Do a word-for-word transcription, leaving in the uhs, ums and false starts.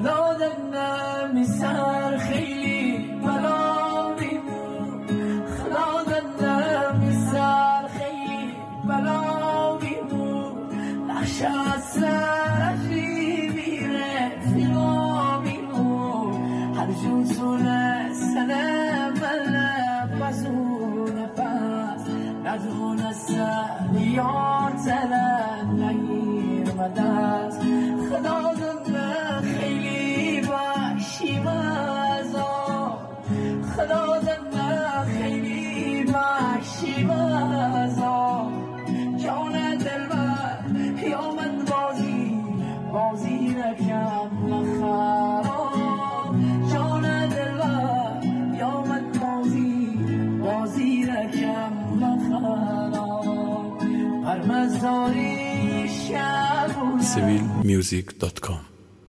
خدا دلم سر خیلی بلا بیمون خدا دلم سر خیلی بلا بیمون نقش از سرفی میره فیلا بیمون هر جون سونه سنه مله بزونه پس ندونسته یار تلن نگیر مدست خدا دلم خیلی باشیمازا خدا دلم خیلی باشیمازا جان دلبر یا من بازی بازی نکم نخرام جان دلبر یا من بازی بازی نکم نخرام پرمزاری شب سیویل میوزیک دات کام